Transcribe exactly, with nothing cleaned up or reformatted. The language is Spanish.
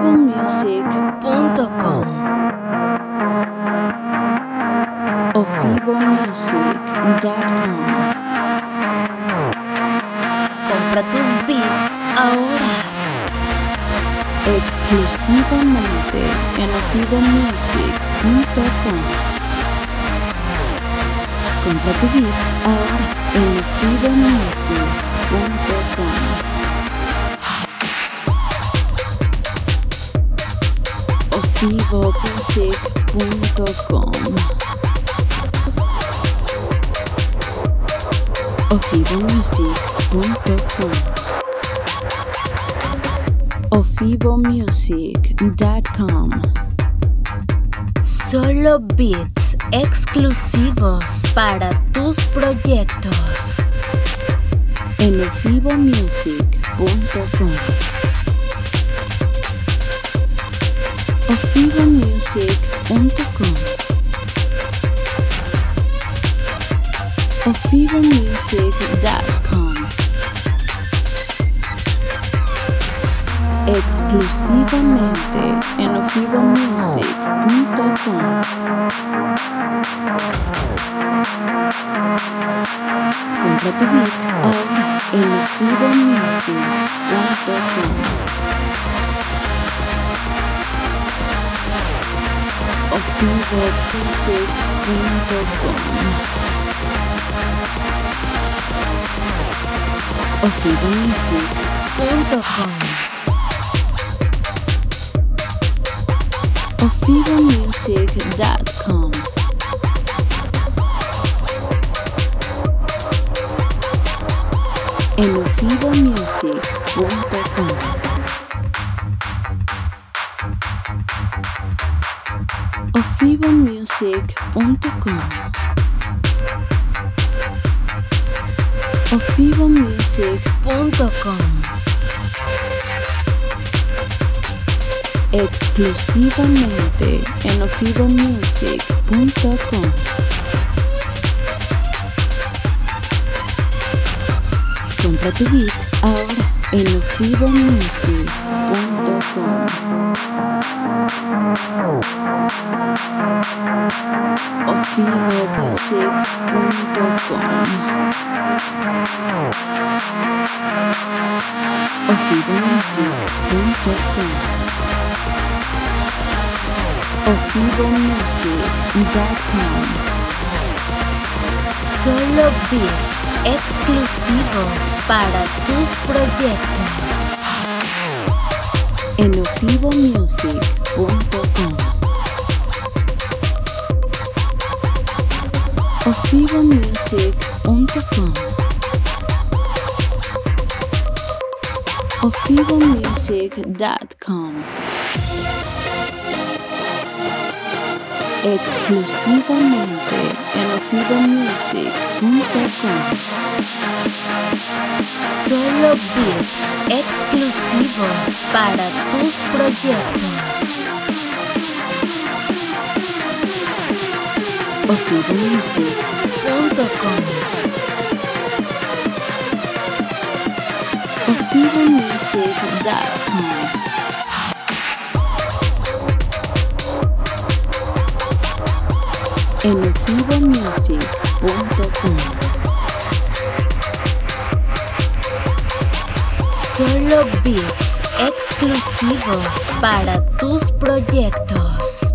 ofibomusic punto com. ofibomusic punto com. Compra tus beats ahora. Exclusivamente en ofibomusic punto com. Compra tu beat ahora en ofibomusic punto com. ofibomusic punto com. ofibomusic punto com. ofibomusic punto com. Solo beats exclusivos para tus proyectos en ofibomusic punto com. ofibomusic punto com. ofibomusic punto com. Exclusivamente en ofibomusic punto com. Compra tu beat ahora en ofibomusic punto com. ofibomusic punto com. ofibomusic punto com. ofibomusic punto com. En ofibomusic punto com. ofibomusic punto com. ofibomusic punto com. Exclusivamente en ofibomusic punto com. Compra tu beat ahora en ofibomusic punto com. ofibomusic punto com. ofibomusic punto com. ofibomusic punto com. Solo beats exclusivos para tus proyectos en ofibomusic punto com. ofibomusic punto com. ofibomusic punto com. Exclusivamente en ofibomusic punto com. Solo beats exclusivos para tus proyectos. ofibomusic punto com. ofibomusic punto com. En ofibomusic punto com. Solo beats exclusivos para tus proyectos.